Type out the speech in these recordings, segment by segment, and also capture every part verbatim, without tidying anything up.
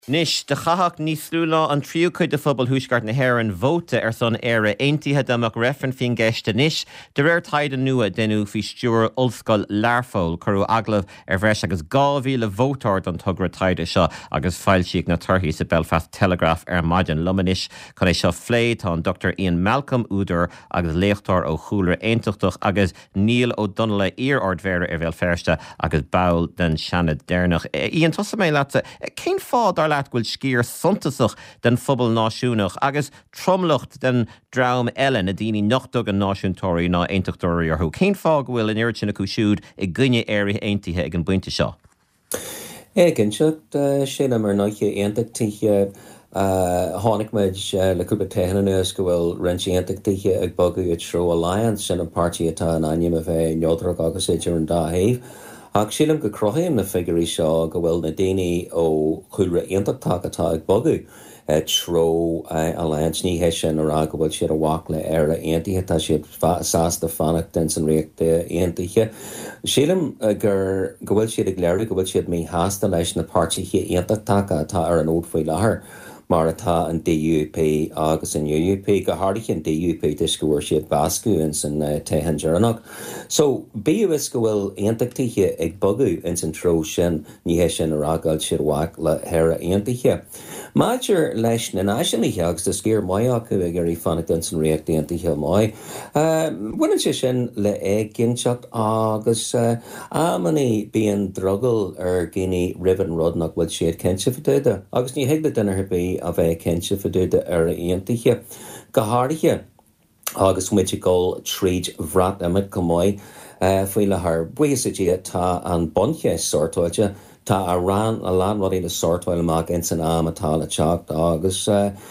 Nis de chahach níos slúla an tríú chuid de fphobal thuisgart na hhéir an bhóta ar son éire aontaithe amach referen fin gceiste nis, de réir taid an nua denú fi stúr ollscoil learfol curú aglah ar bhreis agus gámhíle vótáir don tugra taide seo agus fáilsíigh na torthaí sa Belfast Telegraph ar maidin lumanis chun é seo phléid tá an Doctor Ian Malcolm Údar agus léachtar ó chúlar aontachtach agus Neil O'Donnell ír ordmhéire ar bhéal ferste agus bail den Shanad Dernach. Íon tosa mé lete, cén fád ar leat gúil scír suntasach den phobal náisiúnach agus tromlacht den draum Ellen a dini nachtog an náisiúntóirí ná aontachtúirí arthú. Cén fág bhfuil in iiri sin acu siúd i gcuine éirí aontaithe ag an buinte seo? Éigean seo sin mar náiche aontachtíthe tháinig muid leúpa taithe nuas go bhfuil rintí aontachtíthe ag bogu i True Alliance sin an pártí atá an aim a bheith neodrach agus éidir an dáhéh. Ach sílam go crothaim na figurí seo go bhfuil na daoine ó chuilre aontachtach atá ag bogu True Alliance ní hé sin ará go bhfuil siad a bhac le ar a aontaithe tá siad sásta fannacht den san réachta aontaithe. Sílam gur go bhfuil siad ag léirú go bhfuil siad mí háasta leis na pártíthe aontachtach atá ar an ód faoi láthair. Mar atá an D U P agus an U U P go háirich an D U P discúir siad Bascu in san Téhan Jarnach. So bí is go bhfuil aontachtíthe ag bogu in san tro sin ní hé sin ará gáil siad bhac le héire aontaithe. Maidir leis na náisiúnaithe agus de scéir mai acu ag ar í fannacht den san réachta aontaithe mai. Bhuiann sé sin le ag ginseacht agus amanaí bíon drogel ar gine riban rodnach bhfuil siad cinse faduide. Agus ní heagla duine bí a bheith cinse faduide ar a aontaithe. Go háirithe agus muid gáil tríd bhreat imid go mai faoi le th buíosaidí tá an bonche sortáilte tá a ran a landwaí le sortáil amach in san am atá le teacht agus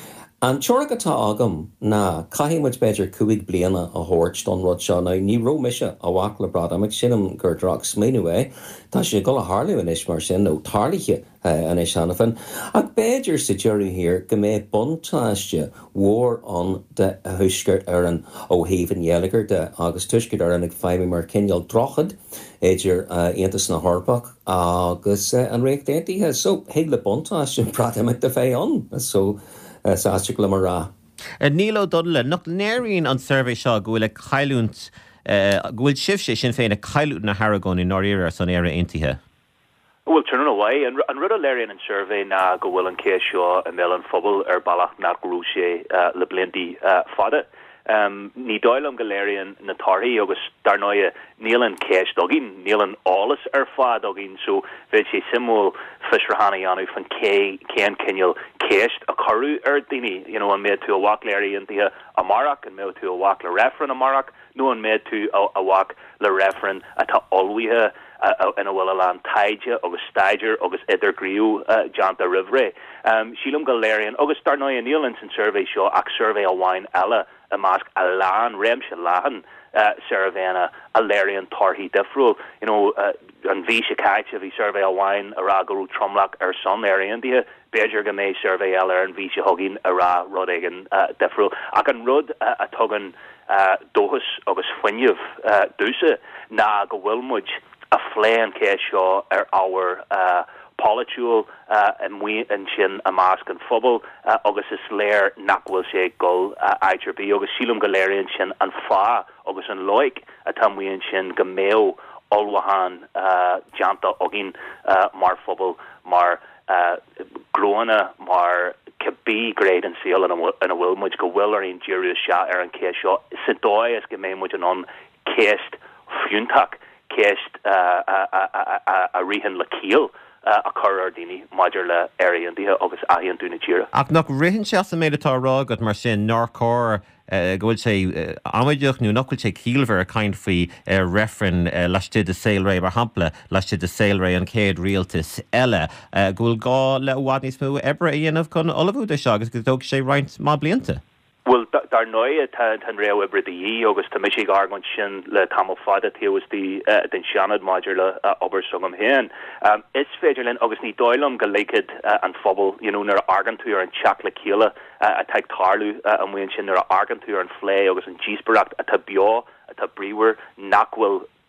an teoracha atá agam ná caithimid beidir cuaig bliana a thuirt don rud seo ná ní roimise a bhac le brad amach sinam gur drach smíú é tá sé go a háliú in is mar sin ó tarlaithe an é seanafan. Ach beidir sa deireadh hir go mé buntáiste mhór an de thuisceart ar an ó haomhan dhéalagar de agus tuisceart ar an ag feimime mar cineal drochad éidir aontas na Harbach agus an réachta aontaithe. So héag le buntáiste pratamach de fé an so sáiste go le mar rá. Neil O'Donnell, nach néiríonn an survey seo go bhfuil ag chailúnt gohfuil sibh sin féin a chailút na Haragón in Norira san éire aontaithe. Well, turn away and and rud a Larian and survey na go will and case seo a melon fubble ar balach na grúise le blindi fada. Um, ní dóilm Galarian na tarthaí agus darnoia nílan céis dogin, nílan álas ar fá dogin, so bheith sé simú fisherhanna anu fan cé céan cinneal céist a carú ar daoine, you know, an méid tú a whac Larian títhe a marach, an méid tú a whac le referen a marach, nó an méid tú a whac le referen atá olhuithe in a bhfuil an taide agus staidir agus idir griú janta rivre. Um, Sílam Galarian agus darnoia nílan san survey seo ach survey a whain eile a mask a lan rem se lahan uh, surveyna a Larian tarhi defro, you know, uh, an visha kaitcha vi survey a wine a ragaru tromlak er son Larian dia bejer game survey eller an visha hogin a ra rodegan uh, defro a kan rud uh, a togan uh, dohus agus fwynyv uh, duse na go wilmuj a flaen kesho er our uh, Polytual uh, and we and chin a mask and fubble uh, agus is lair nakwil sé gol uh, aidir be agus sílam Galarian chin an fa agus an loik a tam we and chin gameo olwahan uh, janta ogin uh, mar fubble mar uh, grona mar cabi grade and seal and a and a will much go willer in Jirius shot er and case shot sidoi as game much an on cast funtak cast uh, a a a a rihan lakil Uh, a chorar dini maidir le area an dithe agus aíon dúna tíre. Ach nach rihann se sa méid atá rágad mar sin ná cór gohfuil sé amaideach nó nachhfuil sé cíalmhar a caint faoi referen leiste de sailré mar hampla leiste de sailré an céad rialtas eile. Gohfuil gá le bhhaid níos mú ebre a dhéanamh chun olahúda seo agus go dtóg sé roinnt má blianta. Well, dar noia tan reo ebre the yi agus ta michi gargon shin le tamil fada he was the uh, den shanad major le uh, ober sungam hen. Um, it's federal agus ni doilum galaked uh, and fubble, you know, nera argantur and chakla kila uh, a tag tarlu uh, and we shin nera argantur and flay agus and cheesebarak a tabio a tabriwer nakwil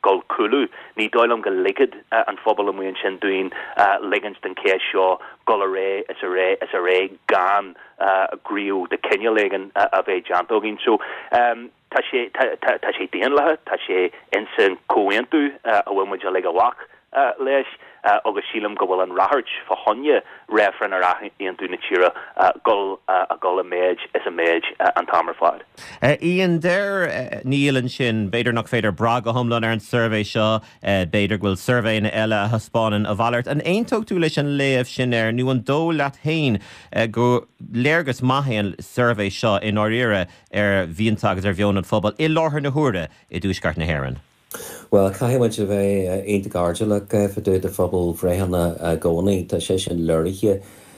gol cúlú ní dóilm go ligad an phobal am muon sin doin ligans den cé seo gol a ré is a ré is a ré gan griú de Kenya ligan a bheith jantógin so um, tá sé tá sé déan lethe tá sé in san cóhaintú a bhfuil muid a le a wach leis agus sílam go bhfuil an rahart fa honne réfran ar aonú na tíra gol a gol a méid is a méid an tamar fád. Íon déir nílan sin beidir nach féidir bra go thomlan ar an survey seo beidir bhfuil survey na eile a thuspáin a bhallart an aontóg tú leis an léamh sin ar nu an dó leat hain go léirgus maithéan survey seo in áíire ar bhíontagus ar bheon an phobal i láthair na huaire i dúsgart na hÉireann. Well, caiimiid a bheith éint gardeach fa dúid a phobal bhréhanna a gcónaí tá sé sin luirithe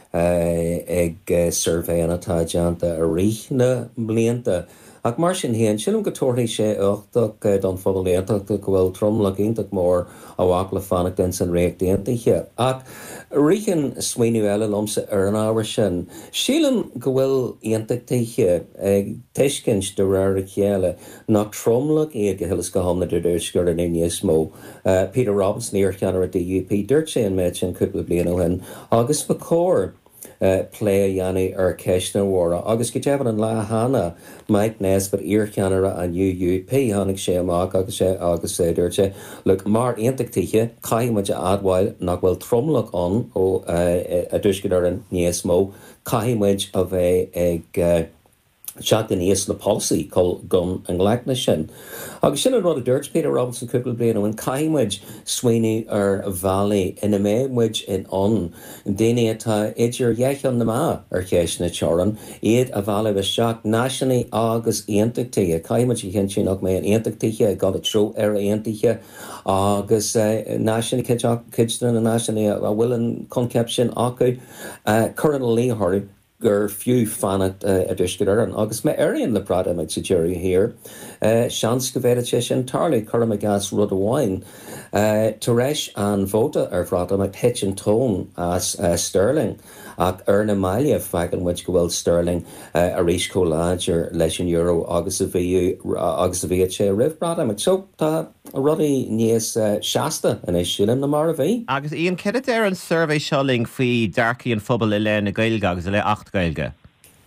ag survéanna tá deanta a rí na blianta. Ach mar sin héan sin go tóirthaí sé uchtach don phobal léantach go bhfuil tromla ionach mór a bhac le fannach den san réag déantaithe. Ach ríchan smaoinú eile lomsa ar an ábhar sin. Sílan go bhfuil ionachtaithe ag teiscint de réir a chéile nach tromla iad go hilas go homna idir sgur an níos mó. Peter Robinson níor cheanar a D U P dúirt sé an méid sin cúpla bliana ó hin agus ba cór Uh, play a yanni ar Keshna Wara. Agus Gitavan and La Hana, Mike Nesbitt, Ear Canara, and U U P, Hanik Shemak, Agus Agus Dirche. Look, Mar Antichtiche, Kai Maja Adwile, Nagwell Trumlock on, O a Dushkidar and Niesmo, Kai Maj of a egg. Seach den éas na policy called gun and ghlaicne. Agus sin an rud a dúirt Peter Robinson cúpla bliana ó an caiimiid smaoinú ar valley in a méid in on daine atá idir dheichan na má ar chéis na teoran iad a bhela bheith seach náisiúnaí agus aontaithe caiimiid i hen sin ach mé an aontaithe gad a tro ar aontaithe agus náisiúnaí cideanna na náisiúnaí a bhfuil an concept sin acu churan léthirí gur fiú fannacht a dúiscidar an agus me airion le prada meid sa jury here seans go bhéad sé sin tarlaí chuir me gas rud amháin taréis an bhóta ar bhrada me pitch an tón as Sterling ach ar na maiile fegan muid go bhfuil Sterling a rís cóláidir leis an euro agus a bhí agus a bhí sé rih brada me so tá rudaí níos seasta in is sílim na mar a bhí. Agus íon ceidir ar an survey seoling faoi darcaí an phobal i le na gailge agus i le acht gailge.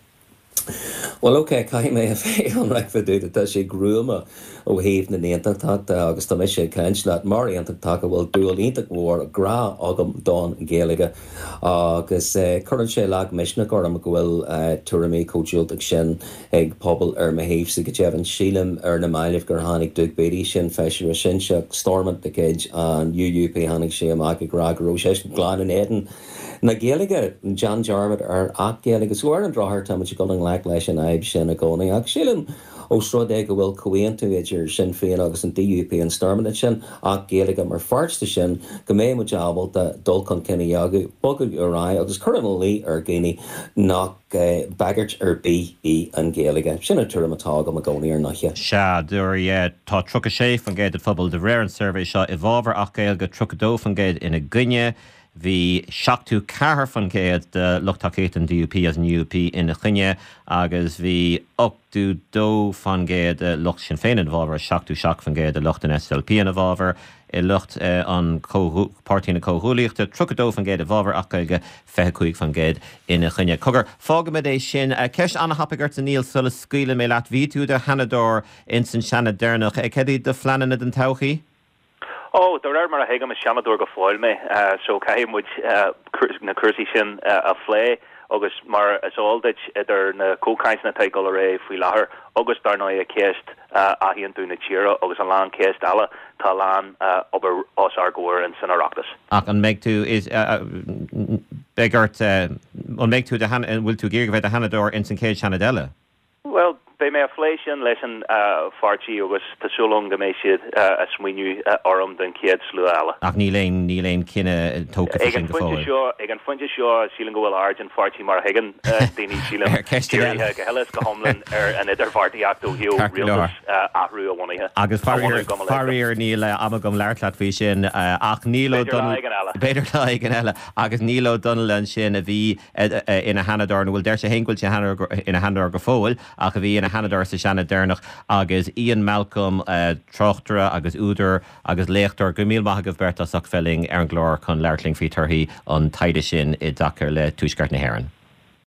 Well, okay, cai mé a bheith an raig fa dúda tá sé grúma ó héamh na néantachtach agus tá mé sé caint leat mar aontachtach a bhfuil dúil ionach mór gra agam don géalaige agus churann sé leag misna gom go bhfuil tuairimí cóisiúlteach sin ag pobl ar ma héamh sa go deann sílim ar na maiileh gur tháinig dúg béirí sin feisiú sin seach stormant de céid an U U P tháinig sé amach go gra goró sé gláán in éan. Na géalaige John Jarmid ar ach géalaige suair an dráthir tá muid go an leag leis an aib sin a gcónaí ach sílim ó sródé go bhfuil cohaintú idir sin féin agus an D U P an stormana sin ach géalaige mar farsta sin go mé mu jabal de dulcan cinna agu bogad ará agus chuan lí ar géine nach bagart ar bí í an géalaige sinna tuairitá go a gcónaí ar nachhe. Se dúir tá tro a sé fan géad a phobal de réir an survey seo i bhábhar ach gailge tro dó fan géad ina Gunne. Bhí seachtú cethir fan céad de luchtachchéit an D U P as an U P ina Chine agus bhí ochtú dó fan géad lucht sin féin an bhábhar seachtú seach fan géad a lucht an S L P an a bhábhar i lucht an pártaí na cóthúlaíochta trodó fan géad a bhábhar ach gailge fechuig fan géad ina Chine. Cogur fágam é sin ceis anna hapagart a níl sulla scuile mé leat ví tú de Hanador in san seanna déirnach ag cedí de fleanana den tauchaí? Oh, there are mar a hegam a Shanador go foil me, uh, so caim would uh, na cursi sin uh, a flay, agus mar as all that there na co-kinds na take all array fui lahar, agus dar noia kest uh, ahian tu na chira, agus an lan kest ala talan uh, ober os argor and Sinaractus. Ach an meg tu is uh, begart uh, on meg tu the han will tu gear the Hanador in Saint Cage Hanadella. Well, they may inflation lesson uh farchi agus tasulong gamesiad uh, as swinu uh, orum den kids sluala. Ach ní lein ní lein kinne toka fishing go forward. Egan funge sure sealing go argent farchi mar hagen uh dini sealing. Kestiri ha gehelis go homlin er an other farti acto hill real uh ahru one here. Agus farir farir níle amagum lartlat fishin uh, ach Nilo Donald better like an ella agus Nilo Donald sin a vi in a Hanador will there se hinkul in a Hanador go fowl ach a vi in a Hanador Canada sa Shanna Dernach agus Ian Malcolm uh, Trochtra agus Úder agus Léachtar go míl maith agus Berta Sockfelling ar an glór chun leirtling fí tarthaí an taide sin i dachar le Tuaisceart na Héireann.